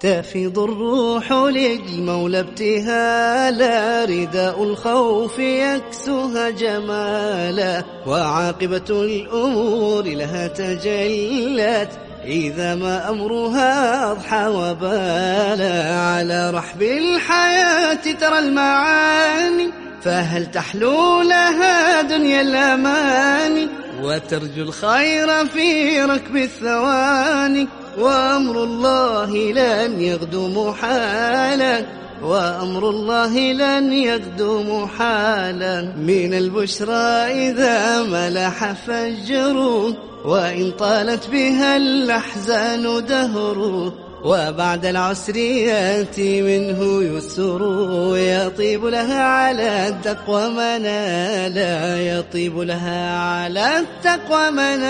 تفيض الروح للمولى ابتهالا، رداء الخوف يكسوها جمالا، وعاقبة الأمور لها تجلت إذا ما أمرها أضحى وبالا. على رحب الحياة ترى المعاني، فهل تحلو لها دنيا الأماني، وترجو الخير في ركب الثواني، وأمر الله لن يغدو محالا، وأمر الله لن يغدو محالا. من البشرى إذا ملح فجر، وإن طالت بها الأحزان دهر، وبعد العسر يأتي منه يسر، يطيب لها على التقوى منالا، يطيب لها على التقوى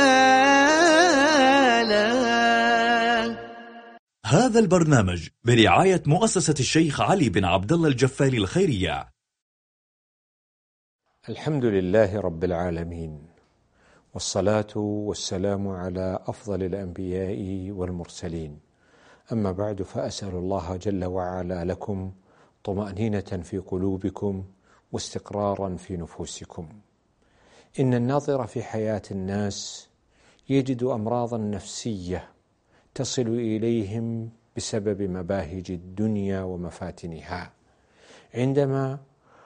منالا. هذا البرنامج برعاية مؤسسة الشيخ علي بن عبد الله الجفاري الخيرية. الحمد لله رب العالمين، والصلاة والسلام على أفضل الأنبياء والمرسلين. أما بعد، فأسأل الله جل وعلا لكم طمأنينة في قلوبكم واستقرارا في نفوسكم. إن الناظر في حياة الناس يجد أمراضا نفسية تصل إليهم بسبب مباهج الدنيا ومفاتنها. عندما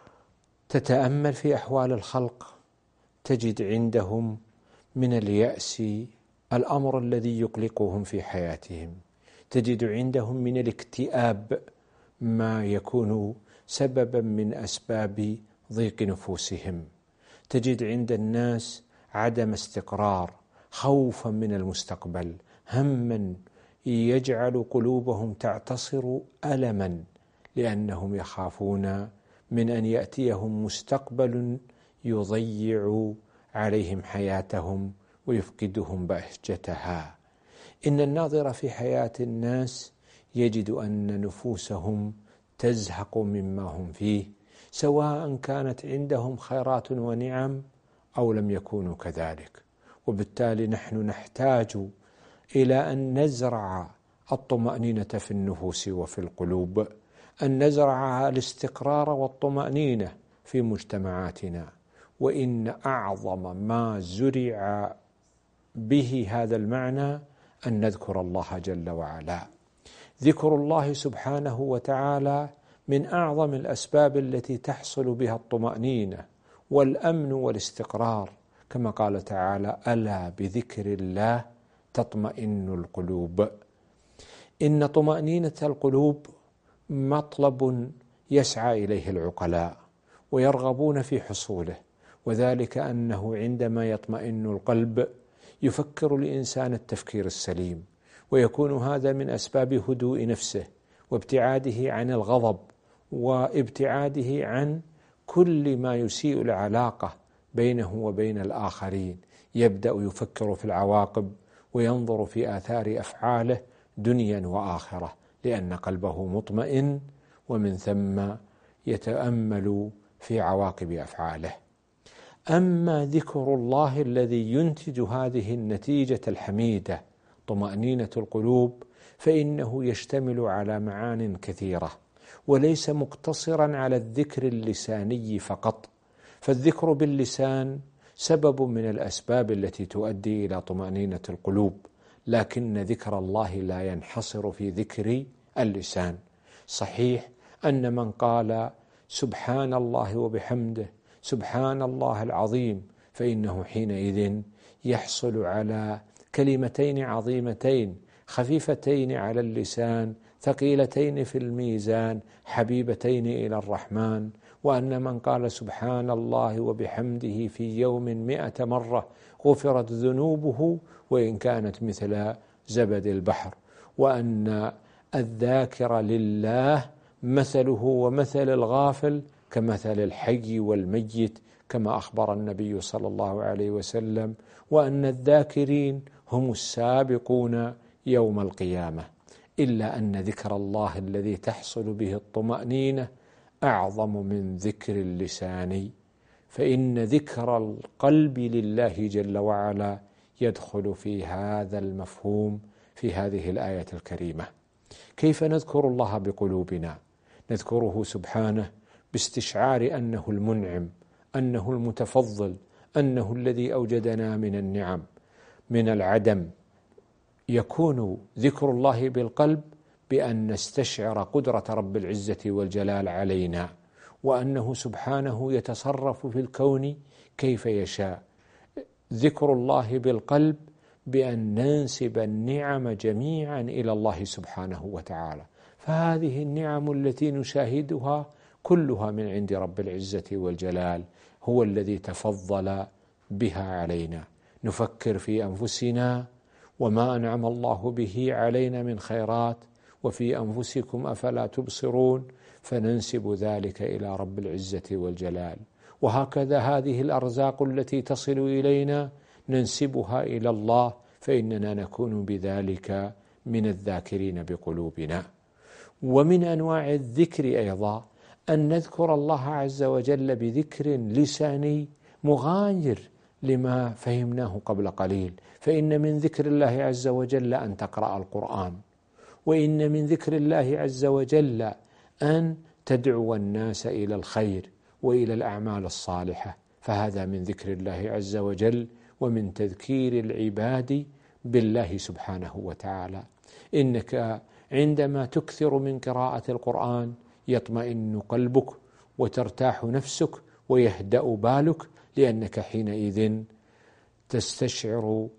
تتأمل في أحوال الخلق تجد عندهم من اليأس الأمر الذي يقلقهم في حياتهم، تجد عندهم من الاكتئاب ما يكون سببا من أسباب ضيق نفوسهم، تجد عند الناس عدم استقرار، خوفا من المستقبل، هما يجعل قلوبهم تعتصر ألما، لأنهم يخافون من أن يأتيهم مستقبل يضيع عليهم حياتهم ويفقدهم بهجتها. إن الناظر في حياة الناس يجد أن نفوسهم تزهق مما هم فيه، سواء كانت عندهم خيرات ونعم أو لم يكونوا كذلك. وبالتالي نحن نحتاج إلى أن نزرع الطمأنينة في النفوس وفي القلوب، أن نزرع الاستقرار والطمأنينة في مجتمعاتنا. وإن أعظم ما زرع به هذا المعنى أن نذكر الله جل وعلا. ذكر الله سبحانه وتعالى من أعظم الأسباب التي تحصل بها الطمأنينة والأمن والاستقرار، كما قال تعالى: ألا بذكر الله تطمئن القلوب. إن طمأنينة القلوب مطلب يسعى إليه العقلاء ويرغبون في حصوله، وذلك أنه عندما يطمئن القلب يفكر الإنسان التفكير السليم، ويكون هذا من أسباب هدوء نفسه وابتعاده عن الغضب وابتعاده عن كل ما يسيء العلاقة بينه وبين الآخرين. يبدأ يفكر في العواقب وينظر في آثار أفعاله دنيا وآخرة، لأن قلبه مطمئن، ومن ثم يتأمل في عواقب أفعاله. أما ذكر الله الذي ينتج هذه النتيجة الحميدة طمأنينة القلوب، فإنه يشتمل على معان كثيرة، وليس مقتصرا على الذكر اللساني فقط. فالذكر باللسان سبب من الأسباب التي تؤدي إلى طمأنينة القلوب، لكن ذكر الله لا ينحصر في ذكر اللسان. صحيح أن من قال سبحان الله وبحمده سبحان الله العظيم، فإنه حينئذ يحصل على كلمتين عظيمتين خفيفتين على اللسان ثقيلتين في الميزان حبيبتين إلى الرحمن. وأن من قال سبحان الله وبحمده في يوم 100 مرة غفرت ذنوبه وإن كانت مثل زبد البحر. وأن الذاكر لله مثله ومثل الغافل كمثل الحي والميت، كما أخبر النبي صلى الله عليه وسلم. وأن الذاكرين هم السابقون يوم القيامة. إلا أن ذكر الله الذي تحصل به الطمأنينة أعظم من ذكر اللسان، فإن ذكر القلب لله جل وعلا يدخل في هذا المفهوم في هذه الآية الكريمة. كيف نذكر الله بقلوبنا؟ نذكره سبحانه باستشعار أنه المنعم، أنه المتفضل، أنه الذي أوجدنا من النعم من العدم. يكون ذكر الله بالقلب بأن نستشعر قدرة رب العزة والجلال علينا، وأنه سبحانه يتصرف في الكون كيف يشاء. ذكر الله بالقلب بأن ننسب النعم جميعا إلى الله سبحانه وتعالى، فهذه النعم التي نشاهدها كلها من عند رب العزة والجلال، هو الذي تفضل بها علينا. نفكر في أنفسنا وما أنعم الله به علينا من خيرات، وفي أنفسكم أفلا تبصرون، فننسب ذلك إلى رب العزة والجلال. وهكذا هذه الأرزاق التي تصل إلينا ننسبها إلى الله، فإننا نكون بذلك من الذاكرين بقلوبنا. ومن أنواع الذكر أيضا أن نذكر الله عز وجل بذكر لساني مغاير لما فهمناه قبل قليل، فإن من ذكر الله عز وجل أن تقرأ القرآن، وإن من ذكر الله عز وجل أن تدعو الناس إلى الخير وإلى الأعمال الصالحة، فهذا من ذكر الله عز وجل ومن تذكير العباد بالله سبحانه وتعالى. إنك عندما تكثر من قراءة القرآن يطمئن قلبك وترتاح نفسك ويهدأ بالك، لأنك حينئذ تستشعر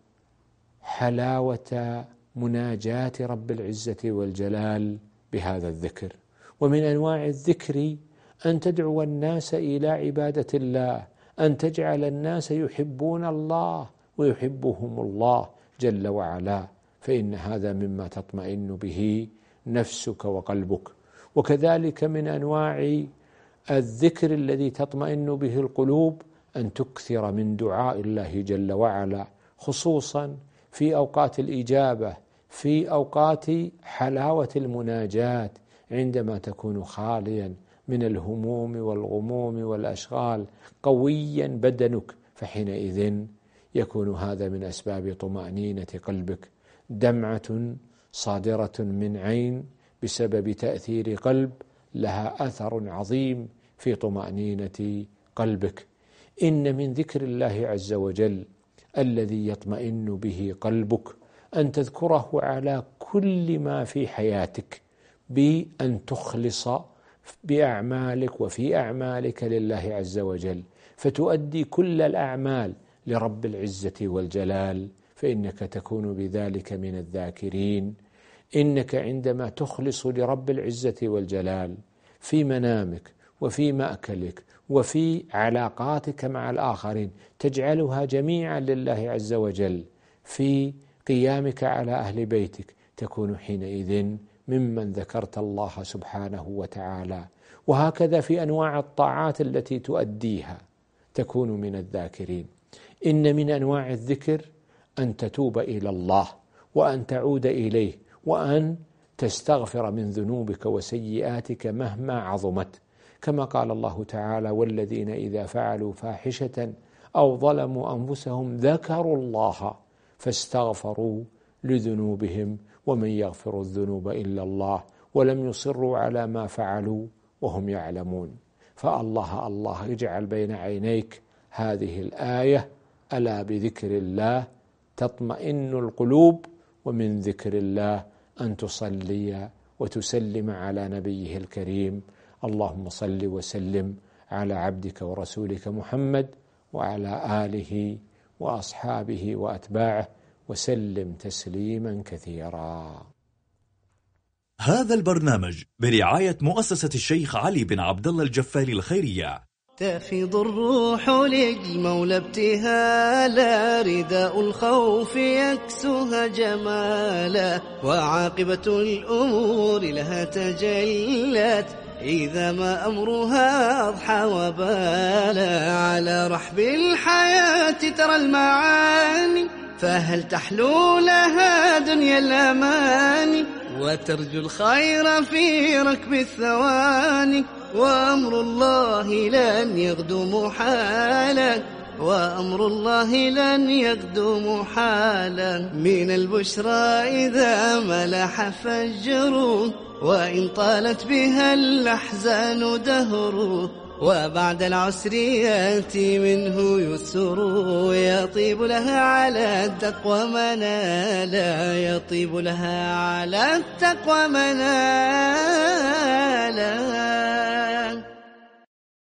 حلاوة مناجاة رب العزة والجلال بهذا الذكر. ومن أنواع الذكر أن تدعو الناس إلى عبادة الله، أن تجعل الناس يحبون الله ويحبهم الله جل وعلا، فإن هذا مما تطمئن به نفسك وقلبك. وكذلك من أنواع الذكر الذي تطمئن به القلوب أن تكثر من دعاء الله جل وعلا، خصوصا في أوقات الإجابة، في أوقات حلاوة المناجاة، عندما تكون خاليا من الهموم والغموم والأشغال، قويا بدنك، فحينئذ يكون هذا من أسباب طمأنينة قلبك. دمعة صادرة من عين بسبب تأثير قلب لها أثر عظيم في طمأنينة قلبك. إن من ذكر الله عز وجل الذي يطمئن به قلبك أن تذكره على كل ما في حياتك، بأن تخلص بأعمالك وفي أعمالك لله عز وجل، فتؤدي كل الأعمال لرب العزة والجلال، فإنك تكون بذلك من الذاكرين. إنك عندما تخلص لرب العزة والجلال في منامك وفي مأكلك وفي علاقاتك مع الآخرين، تجعلها جميعا لله عز وجل، في قيامك على أهل بيتك تكون حينئذ ممن ذكرت الله سبحانه وتعالى. وهكذا في أنواع الطاعات التي تؤديها تكون من الذاكرين. إن من أنواع الذكر أن تتوب إلى الله وأن تعود إليه وأن تستغفر من ذنوبك وسيئاتك مهما عظمت، كما قال الله تعالى: والذين إذا فعلوا فاحشة أو ظلموا أنفسهم ذكروا الله فاستغفروا لذنوبهم ومن يغفر الذنوب إلا الله ولم يصروا على ما فعلوا وهم يعلمون. فالله يجعل بين عينيك هذه الآية: ألا بذكر الله تطمئن القلوب. ومن ذكر الله أن تصلي وتسلم على نبيه الكريم. اللهم صل وسلم على عبدك ورسولك محمد وعلى آله وأصحابه وأتباعه وسلم تسليما كثيرا. هذا البرنامج برعاية مؤسسة الشيخ علي بن عبدالله الجفالي الخيرية. تفيض الروح للمولى ابتهالا، رداء الخوف يكسوها جمالا، وعاقبة الأمور لها تجلت إذا ما أمرها أضحى وبالا. على رحب الحياة ترى المعاني، فهل تحلو لها دنيا الأماني، وترجو الخير في ركب الثواني، وأمر الله لن يغدو محالا، وأمر الله لن يغدو محالا. من البشرى إذا ملح فجر، وإن طالت بها الأحزان دهر، وبعد العسر يأتي منه يسر، يطيب لها على التقوى منالا، يطيب لها على التقوى منالا.